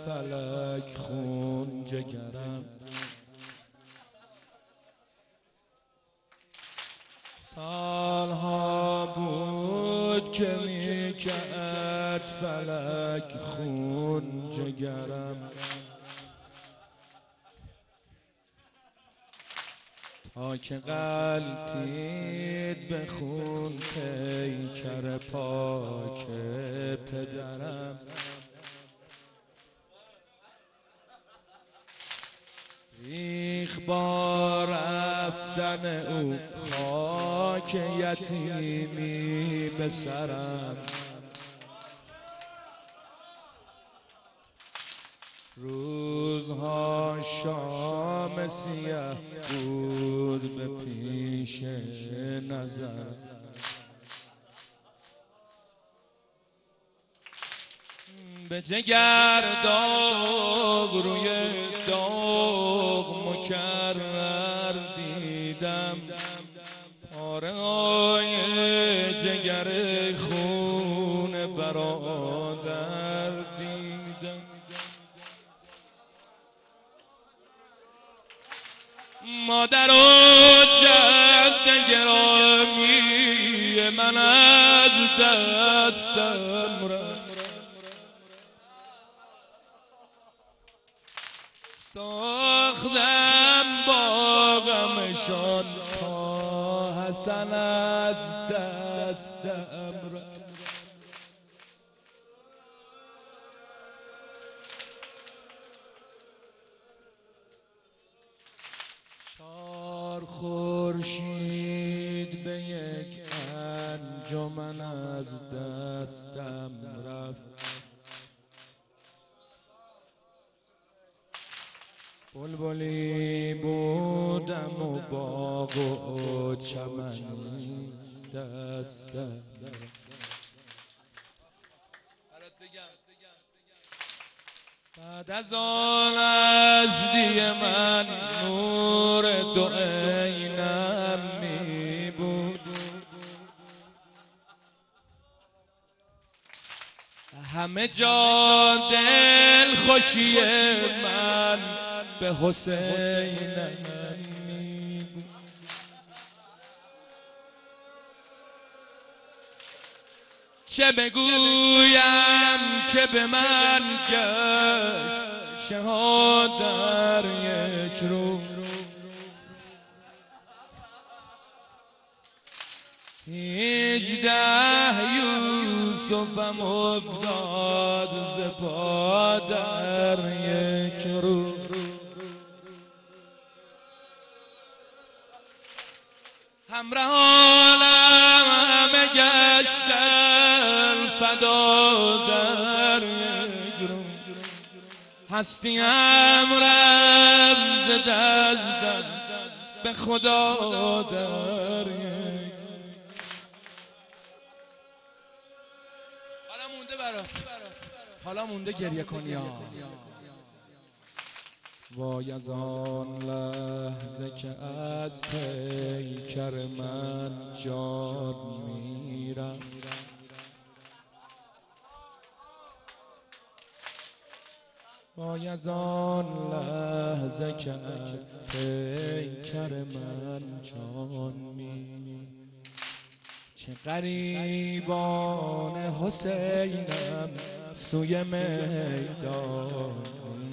فلک خون جگرم. سالها بود که میکرد فلک خون جگرم، تا که غلطید به خون پیکر پاک پدرم. ریخ با رفتن او خاک یتیمی به سرم، روزها شام سیه بود به پیش نظرم. به جگر داغ روی داغ مکرر دیدم، پاره های جگر خون برادر دیدم. مادر و جد گرامی من از دستم رفت، ساختم باغمشان تا حسن از دستم رفت. چار خورشید به یک انجمن از دستم رفت، بلبلی بودم و باغ و چمنی دستم رفت. بعد از آن نزدی من نور دو عینم می بود، همه جا دل خوشی من به حسینم می بود. چه بگویم که به من گشت شهاد در یک روز، 18 یوسفم افتاد ز پا در یک روز. همراهانم همه گشتن فدا در یک روز، هستیم رفت ز دستم به خدا در یک. حالا مونده برات، حالا مونده گریه کنی ها. وای از آن لحظه که از پیکر من جان میرفت، وای از آن لحظه که از پیکر من جان میرفت. چه غریبان حسینم سوی میدان،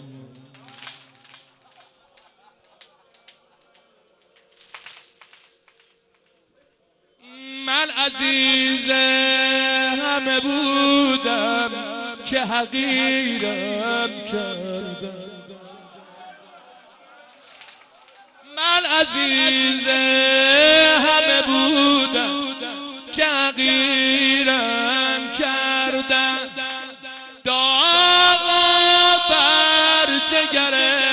من عزیز همه بودم که حقیرم کردم، من عزیز همه بودم که حقیرم کردم. داغ بر جگر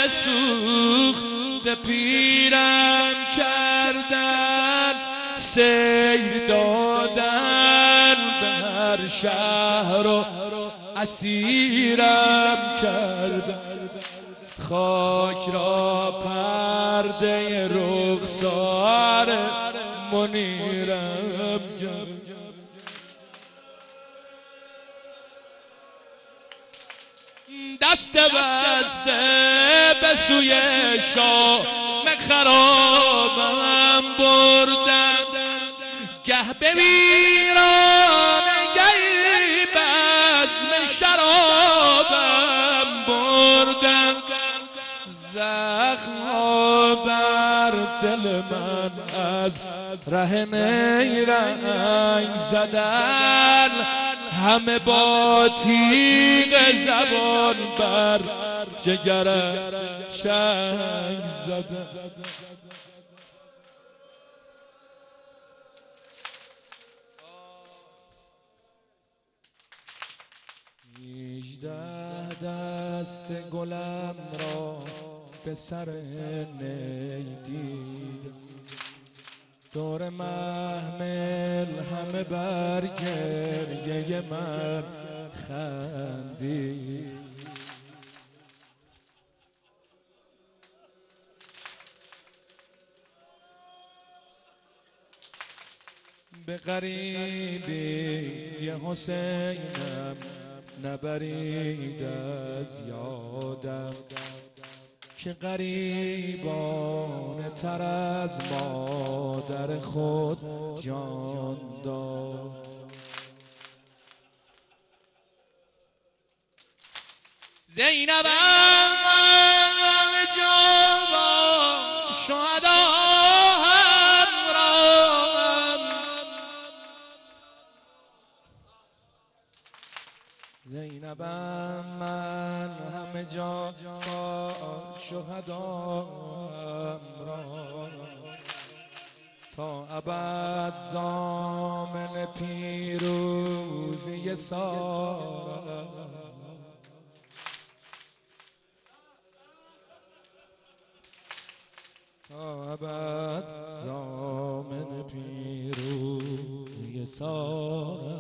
سوخت پیرم کردن، سیر دادن به هر شهر و اسیرم کردن. خاک را پرده رخسار منیرم کردن. دست بسته به سوی شام خرابم بردم، گه به ویران گهی بزم شرابم بردم. زخم بر دل من از ره نیرنگ زدن، همه با تیغ زبان بر جگرم چنگ زدن. 18 دست گلم را به سر نی دیدم، دور محمل همه بر گریه من خندید. به غریبی حسینم نبرید از یادم، که غریبانه تر از مادر خود جان داد. زینبم جوان شهدا همراهم، زینبم من همه جا با شهدا همراهم، تا ابد ضامن پیروزی سارم. تا ابد ضامن پیروزی سارم.